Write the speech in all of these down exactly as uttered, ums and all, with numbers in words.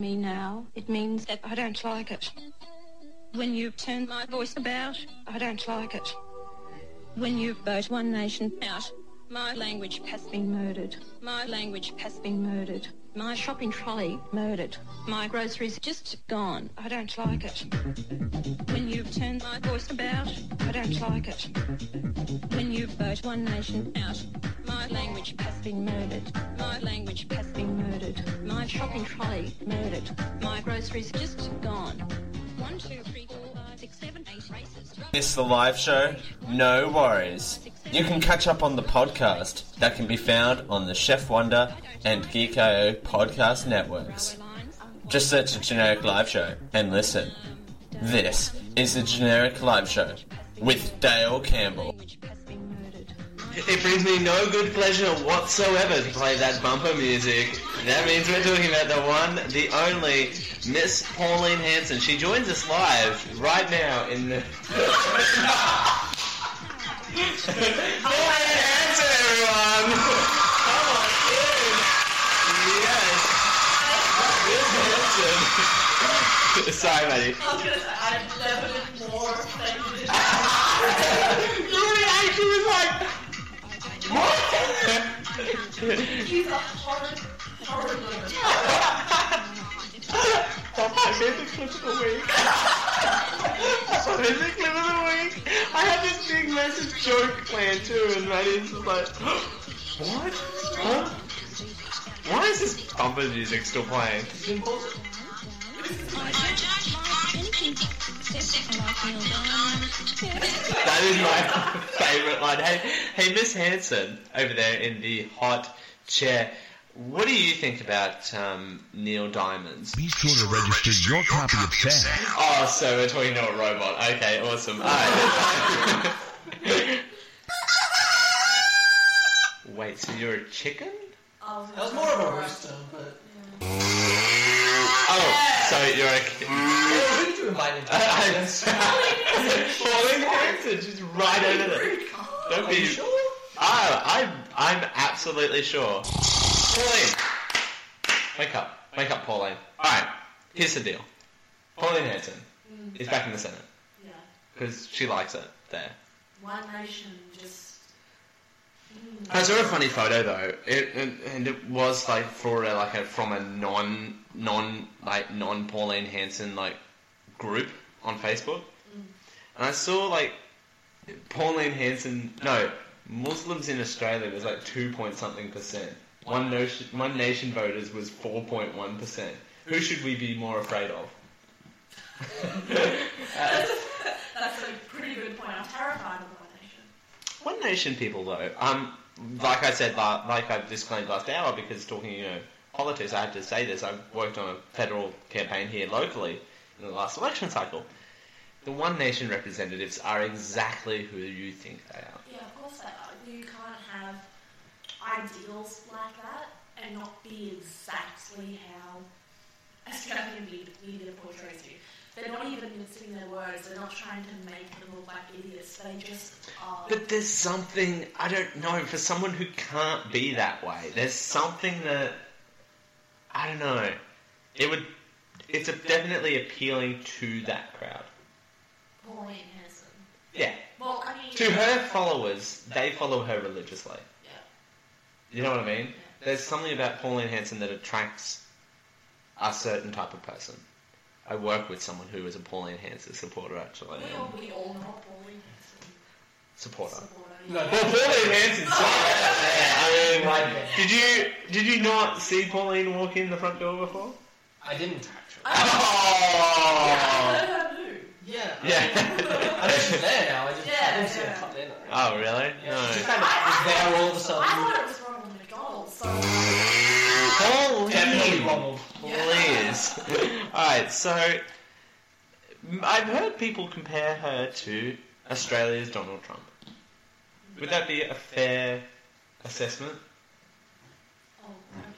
me now, it means that I don't like it. When you turn my voice about, I don't like it. When you vote One Nation out, my language has been murdered. My language has been murdered. My shopping trolley murdered. My groceries just gone. I don't like it. When you turn my voice about, I don't like it. When you vote One Nation out, my language has been murdered. My language has been murdered. My shopping trolley murdered. My groceries just gone. One, two, three, four, five, six, seven, eight races. Miss the live show? No worries. You can catch up on the podcast that can be found on the Chef Wonder and Geek dot I O podcast networks. Just search a generic live show and listen. This is a generic live show with Dale Campbell. It brings me no good pleasure whatsoever to play that bumper music. That means we're talking about the one, the only Miss Pauline Hanson. She joins us live right now in the... Pauline Hanson, everyone! Come on in! Yes! Miss Hanson. Sorry, buddy. I was going to say, I've never been more offended. Your reaction was like... What? He's a hard, hard limit. I made the clip of the week. I made the clip of the week. I had this big massive joke planned too, and Maddie's just like, what? Huh? Why is this bumper music still playing? That is my favourite line. Hey, hey, Miss Hanson, over there in the hot chair. What do you think about um, Neil Diamond's? Be sure to register your copy of Chad. Oh, so we're talking to a robot. Okay, awesome. All right. Wait, so you're a chicken? I That was more of a rooster, but... Oh, so you're a... Yeah, who did you invite into this? Pauline Hanson, she's right over there. Don't Are be... you sure? Oh, I'm, I'm absolutely sure. Pauline! Wake up. Wake up, Pauline. Alright, here's the deal. Pauline Hanson is back in the Senate. Yeah. Because she likes it there. One Nation just... I saw a funny photo though, it, and, and it was like for a, like a from a non non like non Pauline Hanson like group on Facebook, mm. and I saw like Pauline Hanson no Muslims in Australia was like two point something percent. One nation One Nation voters was four point one percent. Who should we be more afraid of? that's, a, that's a pretty good point. I'm terrified of One Nation. One Nation people, though, um, like I said, like I've disclaimed last hour, because talking, you know, politics, I had to say this. I've worked on a federal campaign here locally in the last election cycle. The One Nation representatives are exactly who you think they are. Yeah, of course they are. You can't have ideals like that and not be exactly how Australian media portrays you. They're not even mincing their words. They're not trying to make them look like idiots. They just are. But there's something, I don't know, for someone who can't be that way, there's something that, I don't know, it would, it's a, definitely appealing to that crowd. Pauline Hanson. Yeah. Well, I mean... To her followers, they follow her religiously. Yeah. You know what I mean? Yeah. There's something about Pauline Hanson that attracts a certain type of person. I work with someone who is a Pauline Hanson supporter, actually. We all, we all know Pauline Hanson. Supporter. supporter No, yeah. Well, Pauline Hanson. Yeah, I mean, Right. did you did you not see Pauline walk in the front door before? I didn't actually. Yeah, I heard her do. Yeah. Yeah. I know she's there now. I just Yeah, I didn't see her yeah. cut in. Oh, really? Yeah, No. she just kind of was there all of a I sudden. thought it was Ronald McDonald, so... Definitely Pauline. Ronald. Please. Alright, so I've heard people compare her to Australia's Donald Trump. Would that be a fair assessment? Oh,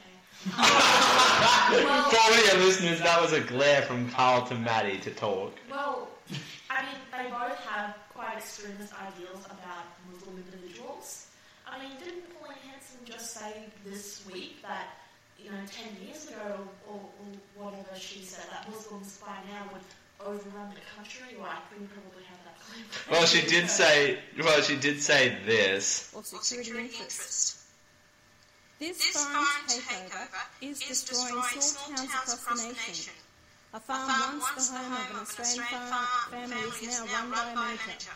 okay. well, For all your listeners, that was a glare from Carl to Maddie to talk. well, I mean, they both have quite extremist ideals about Muslim individuals. I mean, didn't Pauline Hanson just say this week that you know, ten years ago or, or whatever, she said that Muslims by now would overrun the country, or I think probably have that claim. Well, she did say. Well, she did say this. Or security interest. This foreign takeover is destroying small towns across the nation. A farm once the home of an Australian farm family is now run by a manager.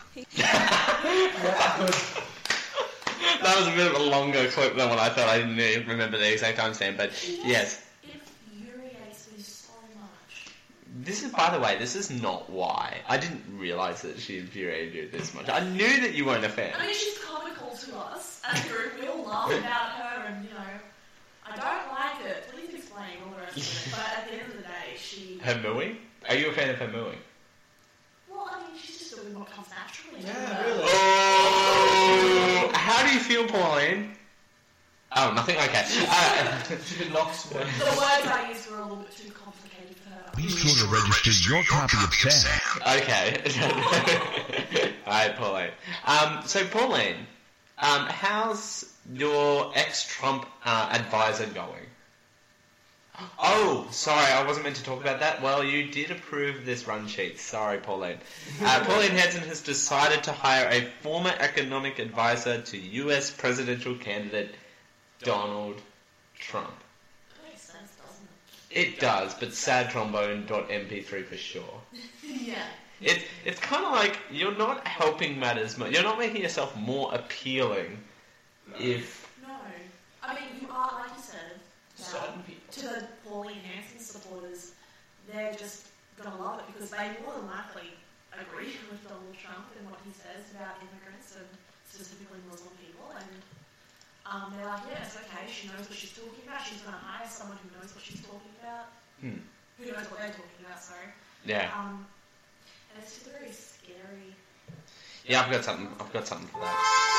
That was a bit of a longer clip than what I thought. I didn't remember the exact timestamp, but yes. It infuriates me so much. This is, by the way, this is not why. I didn't realise that she infuriated you this much. I knew that you weren't a fan. I mean, she's comical to us as a group. We all laugh about her, and you know, I don't like it. Please explain all the rest of it. But at the end of the day, she. Her mooing? Are you a fan of her mooing? Well, I mean, she's just doing what comes naturally. to Yeah, her. really. Oh! How do you feel, Pauline? Oh, nothing? Okay. Uh, She's been knocked away. The words I used were a little bit too complicated for her. Be sure to register your copy of Sam. okay. Alright, Pauline. Um, so, Pauline, um, how's your ex-Trump uh, advisor going? Oh, sorry, I wasn't meant to talk about that. Well, you did approve this run sheet. Sorry, Pauline. Uh, Pauline Hanson has decided to hire a former economic advisor to U S presidential candidate Donald Trump. That makes sense, doesn't It does, but sad trombone dot m p three for sure. it? Yeah. It, it's kind of like you're not helping matters much. You're not making yourself more appealing if... No. I mean, you are, like you said, Certain people. to the Pauline Hanson supporters, they're just going to love it because they more than likely agree with Donald Trump and what he says about immigrants and specifically Muslim people. And um, they're like, yes, okay, she knows what she's talking about. She's going to hire someone who knows what she's talking about. Hmm. Who knows what they're talking about, sorry. Yeah. Um, and it's just very scary. Yeah, I've got something. I've got something for that.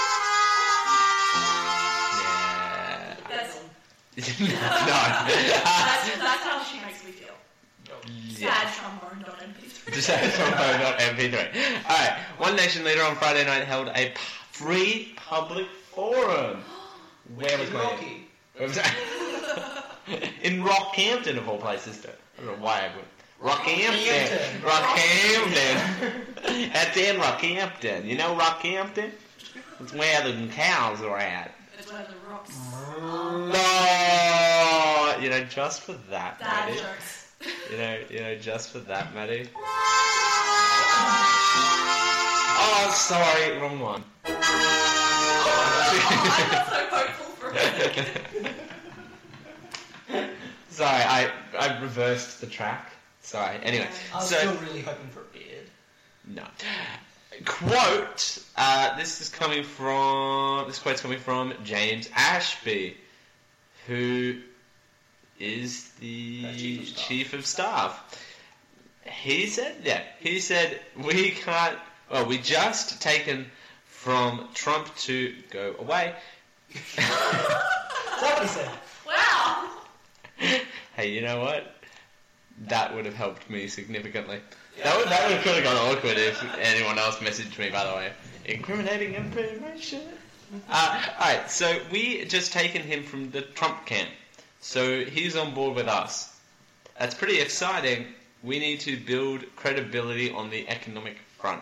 Yeah. That's, no. that's, that's how she makes me feel. Yeah. Sad trombone dot m p three. sad trombone dot m p three. Alright, One Nation Leader on Friday night held a p- free public forum. Where was In my... Rocky. Where was that? In Rockhampton, of all places. I don't know why I would... Rockhampton. Rockhampton. That's in Rockhampton. You know Rockhampton? It's where the cows are at. It's one of the rocks. No, you know, just for that, Dad Maddie. jokes. You know, you know, just for that, Maddie. Oh, sorry, wrong one. I got so hopeful for a second. Sorry, I I reversed the track. Sorry. Anyway, I was so still really hoping for a beard. no. Quote. Uh, this is coming from. This quote's coming from James Ashby, who is the Uh, chief of staff. chief of staff. He said, yeah, he said we can't. Well, we just taken from Trump to go away. Is that what he said? Wow. Hey, you know what? That would have helped me significantly. That would that would have kind of got awkward if anyone else messaged me. By the way, incriminating information. Uh, all right, so we just taken him from the Trump camp, so he's on board with us. That's pretty exciting. We need to build credibility on the economic front.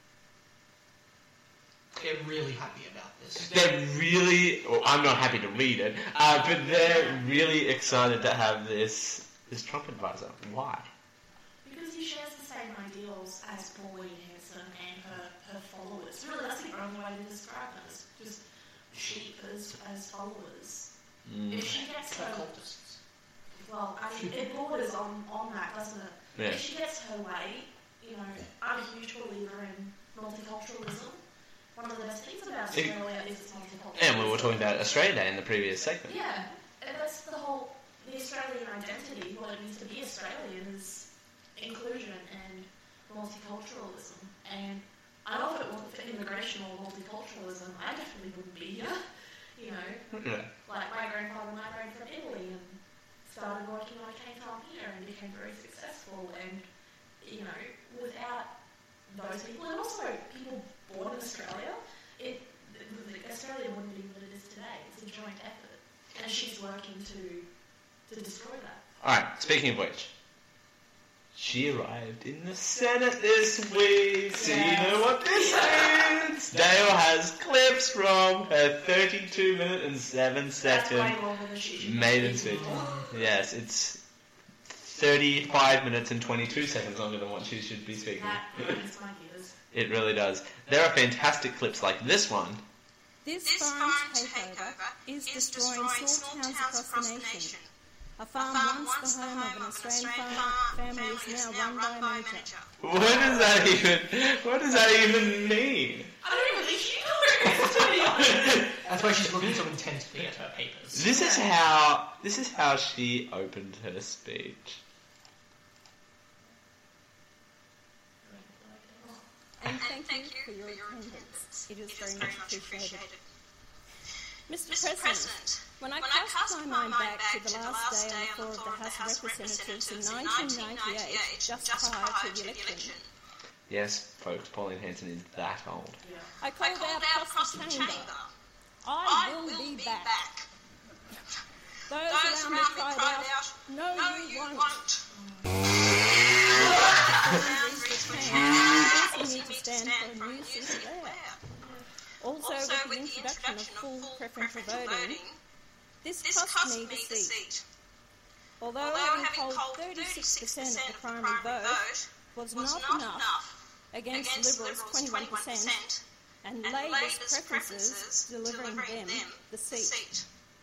They're really happy about this. They're really. Well, I'm not happy to read it, uh, but they're really excited to have this this Trump advisor. Why? Because he shares the same ideals as Pauline Hanson and her, her followers. Really, that's the only way to describe them, is just sheep as, as followers. Mm. If she gets They're her... cultists. Well, I mean, it borders on, on that, doesn't it? Yeah. If she gets her way, you know, I'm a huge believer in multiculturalism. One of the best things about It- Australia is its multiculturalism. And we were talking about Australia in the previous segment. Yeah, and that's the whole, the Australian identity, what it means to be Australian is inclusion and multiculturalism. And I know if it wasn't for immigration or multiculturalism, I definitely wouldn't be here. You know, Yeah. like my grandfather migrated from Italy and started working when I came down here and became very successful. And, you know, without those people, and also people born in Australia, it, Australia wouldn't be what it is today. It's a joint effort. And she's working to to destroy that. Alright, speaking of which, she arrived in the Senate this week, so you know what this means. Dale has clips from her thirty-two minute and seven That's second way longer than she should maiden be. speech. Yes, it's thirty-five minutes and twenty-two seconds longer than what she should be speaking. That grinds my gears. It really does. There are fantastic clips like this one. This, this farm takeover is destroying small towns across the nation. A farm, a farm once the home of an Australian farm family is now run by a manager. What does that even? What does that even mean? I don't really know, to be honest. That's why she's looking so intensely at her papers. This is how. This is how she opened her speech. And thank, and thank you for your attendance. It is, it is very much appreciated. appreciated. Mister Mister President, President, when I, when cast, I cast my mind back, back to the last day on the floor of the House of Representatives in nineteen ninety-eight, just prior to the election. Yes, folks, Pauline Hanson is that old. Yeah. I called, I called out across the chamber, chamber. I, I will be, be back. back. Those, Those around me cried out, out, no, no you, you won't. won't. Asking me to stand for a new seat there. Also, also with the introduction of full preferential voting, this cost me the seat. Although, Although having polled thirty-six percent of the primary vote was not enough against Liberals' twenty-one percent and Labor's preferences delivering them the seat.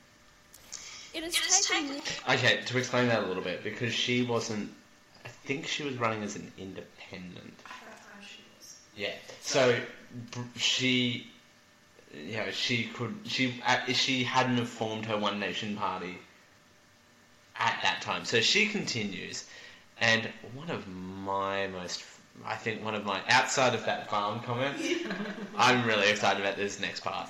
It has taken me... Okay, to explain that a little bit, because she wasn't... I think she was running as an independent. She was. Yeah. So, she... You know, she could... She uh, she hadn't have formed her One Nation party at that time. So she continues. And one of my most... I think one of my... Outside of that farm comment, I'm really excited about this next part.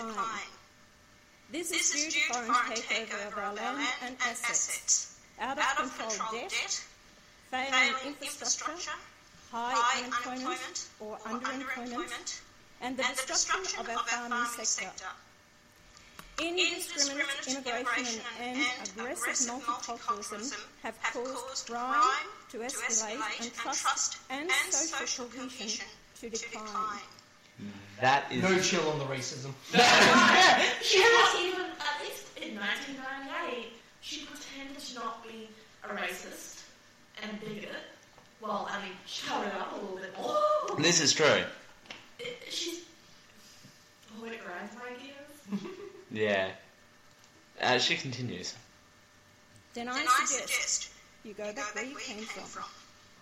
This, this is due to foreign takeover of our land and assets, out of control debt, failing infrastructure, high unemployment or underemployment, and the destruction of our farming sector. Indiscriminate immigration and aggressive multiculturalism have caused crime to escalate and trust and social cohesion to decline. That is... No chill on the racism. She was even, at least in nineteen ninety-eight, she pretended to not be a racist and bigot. Well, I mean, she covered it up a little bit more. This is true. It, she's... Oh, it grinds my gears. Yeah. Uh, she continues. Then I, then I suggest, suggest you go back where you came, came from. from.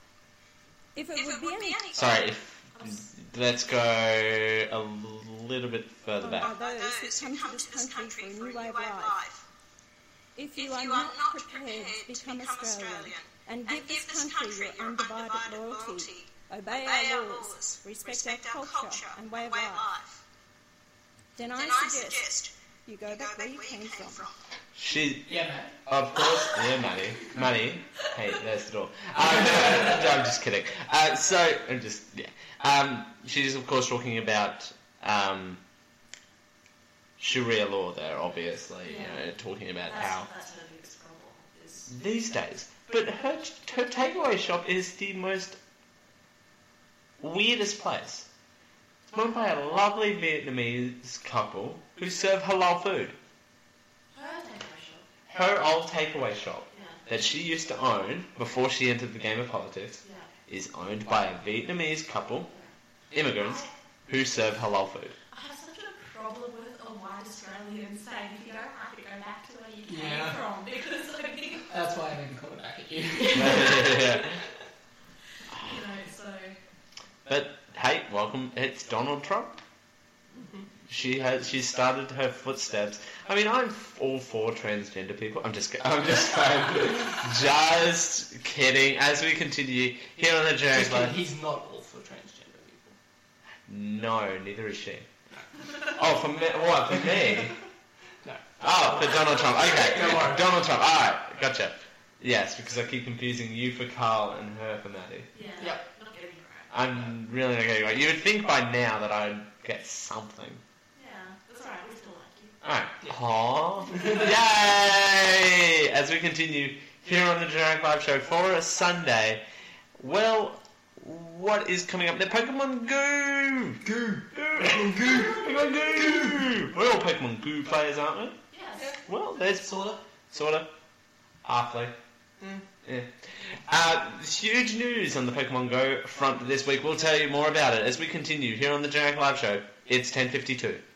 If it, if would, it would be any... any... Sorry, if... Let's go a little bit further oh, back. By those who come to this country for a new way of life. If you, if are, you not are not prepared to become, become Australian, Australian and give, and give this country, country your undivided, undivided loyalty, loyalty, obey, obey our laws, laws respect, respect our culture and way of life, life then, then I, I suggest, suggest you go, you back, go back where you came, came from. from. She, yeah, man. Of course, yeah, Maddie. Maddie, hey, there's the door. Um, no, I'm just kidding. Uh, so, I'm just, yeah. Um, she's, of course, talking about um, Sharia law there, obviously. Yeah. You know, talking about that's, how... That's her biggest problem. Is... These days. But her, her takeaway shop is the most weirdest place. It's run by a lovely Vietnamese couple who serve halal food. Her old takeaway shop yeah. that she used to own before she entered the game of politics yeah. is owned by a Vietnamese couple, immigrants, I, who serve halal food. I have such a problem with a white Australian saying if you don't like it, go back to where you came yeah. from, because I mean... That's why I made me call it back at you. yeah. You know, so... But, hey, welcome, it's Donald Trump. Mm-hmm. She has. She started her footsteps. I mean, I'm all for transgender people. I'm just. I'm just. I'm just kidding. As we continue here on the journey, like, he's not all for transgender people. No, neither is she. No. Oh, for me? What for me? No. Oh, for Donald Trump. Okay, Donald Trump. All right, gotcha. Yes, because I keep confusing you for Carl and her for Maddie. Yeah. Yep. Not getting it right. I'm really not getting it right. You would think by now that I'd get something. Alright. Aww. Yay! As we continue here on the Generic Live Show for a Sunday, well, what is coming up? The Pokemon Go! Go! Pokemon Go! Pokemon Go! We're all Pokemon Go players, aren't we? Yes. Well, there's... Sorta. Sorta. Halfway. Yeah. Uh, huge news on the Pokemon Go front this week. We'll tell you more about it as we continue here on the Generic Live Show. It's ten fifty-two.